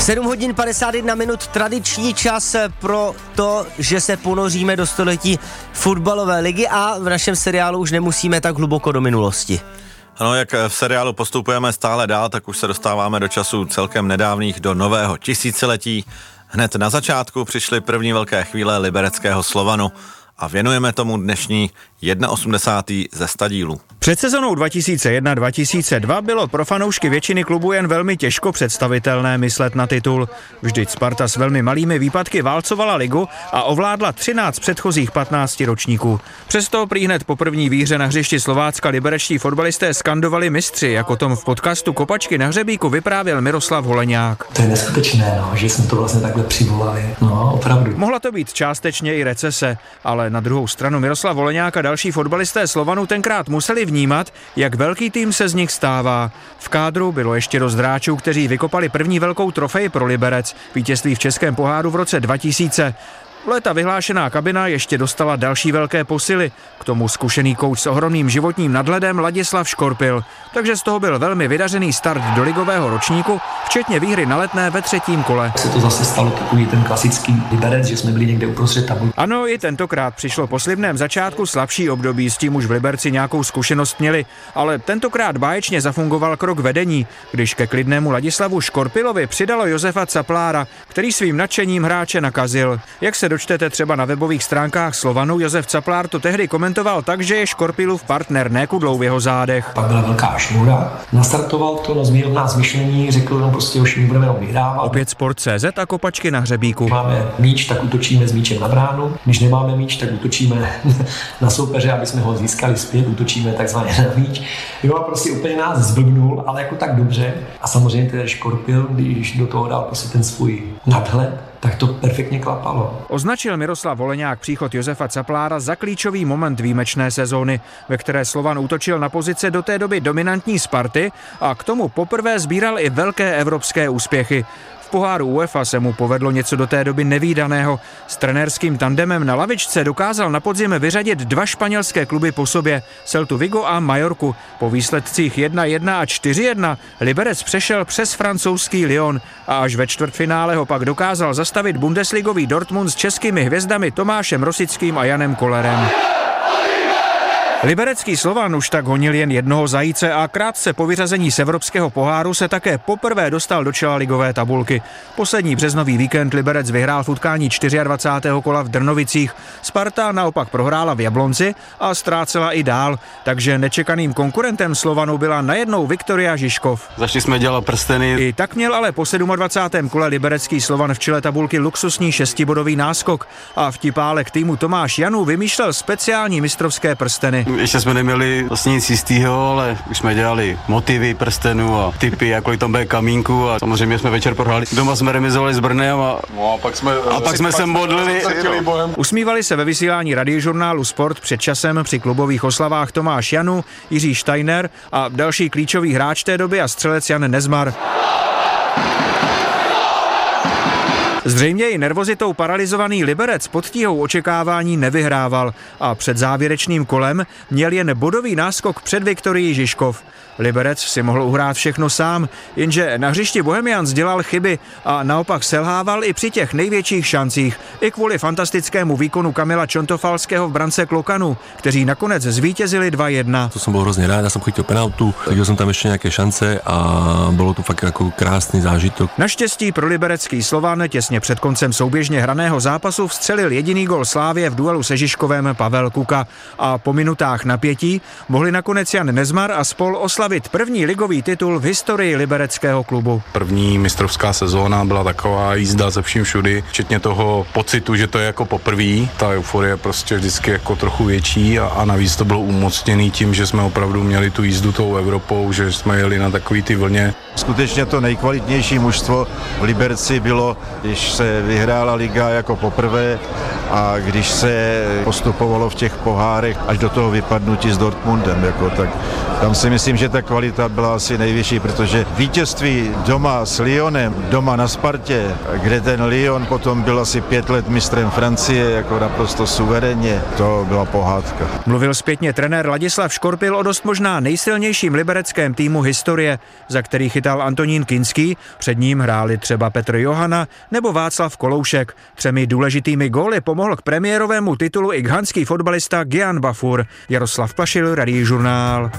7 hodin 51 minut, tradiční čas pro to, že se ponoříme do století fotbalové ligy a v našem seriálu už nemusíme tak hluboko do minulosti. Ano, jak v seriálu postupujeme stále dál, tak už se dostáváme do časů celkem nedávných, do nového tisíciletí. Hned na začátku přišly první velké chvíle libereckého Slovanu a věnujeme tomu dnešní 81. ze 100 dílů. Před sezónou 2001-2002 bylo pro fanoušky většiny klubů jen velmi těžko představitelné myslet na titul. Vždyť Sparta s velmi malými výpadky válcovala ligu a ovládla 13 předchozích 15 ročníků. Přesto prý hned po první výhře na hřišti Slovácka liberečtí fotbalisté skandovali mistři, jak o tom v podcastu Kopačky na hřebíku vyprávěl Miroslav Holeňák. To je neskutečné, že jsme to vlastně takhle přivolali. Opravdu. Mohla to být částečně i recese, ale na druhou stranu Miroslav Holeňák a další fotbalisté Slovanu tenkrát museli vnímat, jak velký tým se z nich stává. V kádru bylo ještě dost hráčů, kteří vykopali první velkou trofej pro Liberec, vítězství v Českém poháru v roce 2000. Léta vyhlášená kabina ještě dostala další velké posily. K tomu zkušený kouč s ohromným životním nadhledem Ladislav Škorpil. Takže z toho byl velmi vydařený start do ligového ročníku, včetně výhry na Letné ve 3. kole. Se to zase stalo takový ten klasický Liberec, že jsme byli někde uprostřed tabulky. Ano, i tentokrát přišlo po slibném začátku slabší období, s tím už v Liberci nějakou zkušenost měli, ale tentokrát báječně zafungoval krok vedení, když ke klidnému Ladislavu Škorpilovi přidalo Josefa Caplára, který svým nadšením hráče nakazil. Jak se dočtete třeba na webových stránkách Slovanu, Josef Caplár to tehdy komentoval tak, že je Škorpilův partner, ne kudlou v jeho zádech. Pak byla velká šňůra, nastartoval to, změnil nás myšlení, řekl, prostě už my budeme vyhrávat. Opět Sport.cz a Kopačky na hřebíku. Když máme míč, tak útočíme s míčem na bránu, když nemáme míč, tak útočíme na soupeře, aby jsme ho získali zpět, útočíme takzvaně na míč. Jo, prostě úplně nás zblbnul, ale jako tak dobře. A samozřejmě ten Škorpil, když do toho dal prostě ten svůj nadhled, tak to perfektně klapalo. Označil Miroslav Holeňák příchod Josefa Caplára za klíčový moment výjimečné sezóny, ve které Slovan útočil na pozice do té doby dominantní Sparty a k tomu poprvé sbíral i velké evropské úspěchy. V poháru UEFA se mu povedlo něco do té doby nevídaného. S trenérským tandemem na lavičce dokázal na podzim vyřadit 2 španělské kluby po sobě, Celtu Vigo a Majorku. Po výsledcích 1-1 a 4-1 Liberec přešel přes francouzský Lyon a až ve čtvrtfinále ho pak dokázal zastavit bundesligový Dortmund s českými hvězdami Tomášem Rosickým a Janem Kollerem. Liberecký Slovan už tak honil jen jednoho zajíce a krátce po vyřazení z evropského poháru se také poprvé dostal do čela ligové tabulky. Poslední březnový víkend Liberec vyhrál v utkání 24. kola v Drnovicích. Sparta naopak prohrála v Jablonci a ztrácela i dál, takže nečekaným konkurentem Slovanu byla najednou Viktoria Žižkov. Začali jsme dělat prsteny. I tak měl ale po 27. kole liberecký Slovan v čele tabulky luxusní 6bodový náskok a vtipálek týmu Tomáš Janů vymýšlel speciální mistrovské prsteny. Ještě jsme neměli vlastně nic jistýho, ale už jsme dělali motivy prstenů a typy, jak kolik tam bude kamínku a samozřejmě jsme večer prohráli. Doma jsme remizovali s Brnem a pak jsme se modlili. Usmívali se ve vysílání radiožurnálu Sport před časem při klubových oslavách Tomáš Janu, Jiří Steiner a další klíčový hráč té doby a střelec Jan Nezmar. Zřejmě i nervozitou paralyzovaný Liberec pod tíhou očekávání nevyhrával a před závěrečným kolem měl jen bodový náskok před Viktorií Žižkov. Liberec si mohl uhrát všechno sám, jenže na hřišti Bohemians dělal chyby a naopak selhával i při těch největších šancích, i kvůli fantastickému výkonu Kamila Čontofalského v brance Klokanu, kteří nakonec zvítězili 2-1. To som bol hrozne rád, ja som chytil penaltu, videl som tam ešte nejaké šance a bolo to fakt ako krásny zážitok. Naštěstí pro liberecký Slovan těsně před koncem souběžně hraného zápasu vstřelil jediný gol Slávie v duelu se Žižkovem Pavel Kuka a po minutách napětí mohli nakonec Jan Nezmar a spol oslavit první ligový titul v historii libereckého klubu. První mistrovská sezóna byla taková jízda ze vším všudy, včetně toho pocitu, že to je jako poprvé. Ta euforie prostě vždycky jako trochu větší a navíc to bylo umocněný tím, že jsme opravdu měli tu jízdu tou Evropou, že jsme jeli na takový ty vlně. Skutečně to nejkvalitnější mužstvo v Liberci bylo, když se vyhrála liga jako poprvé a když se postupovalo v těch pohárech až do toho vypadnutí s Dortmundem, tak tam si myslím, že ta kvalita byla asi nejvyšší, protože vítězství doma s Lyonem, doma na Spartě, kde ten Lyon potom byl asi 5 let mistrem Francie, jako naprosto suverénně, to byla pohádka. Mluvil zpětně trenér Ladislav Škorpil o dost možná nejsilnějším libereckém týmu historie, za který chytal Antonín Kinský, před ním hráli třeba Petr Johana nebo Václav Koloušek. 3 důležitými góly pomohl k premiérovému titulu i ghanský fotbalista Gian Bafur. Jaroslav Plašil, Radiožurnál.